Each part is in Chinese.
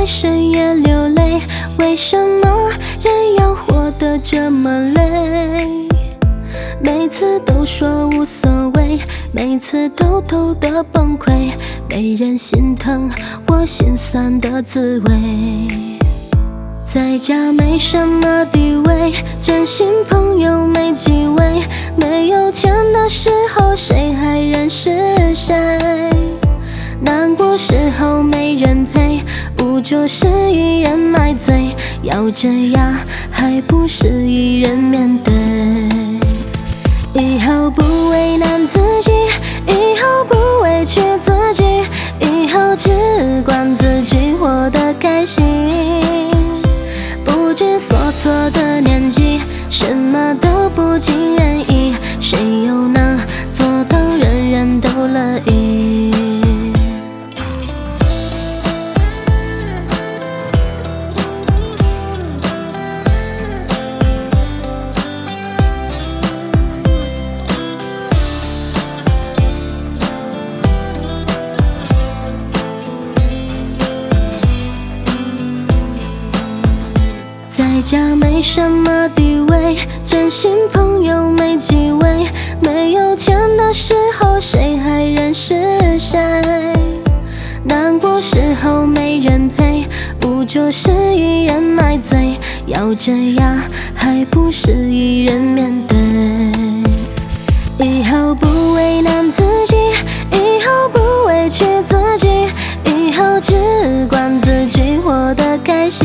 在深夜流泪，为什么人要活得这么累？每次都说无所谓，每次偷偷的崩溃，没人心疼我心酸的滋味。在家没什么地位，真心朋友没几位，没有钱的时候谁还认识谁？难过时候没人陪，无助时一人买醉，咬着牙还不是一人面对。以后不为难自己，以后不委屈自己，以后只管自己活得开心。不知所措的年纪，什么都不尽人意，谁又能做到人人都乐意？在家没什么地位，真心朋友没几位，没有钱的时候谁还认识谁？难过时候没人陪，无助时一人买醉，咬着牙还不是一人面对。以后不为难自己，以后不委屈自己，以后只管自己活得开心。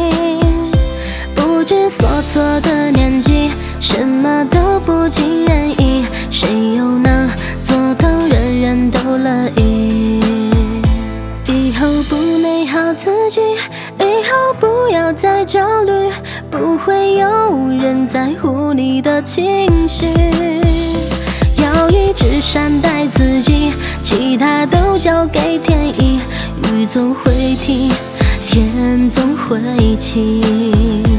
不知所措的年纪，什么都不尽人意，谁又能做到人人都乐意？以后不内耗自己，以后不要再焦虑，不会有人在乎你的情绪。要一直善待自己，其他都交给天意，雨总会停，天总会晴。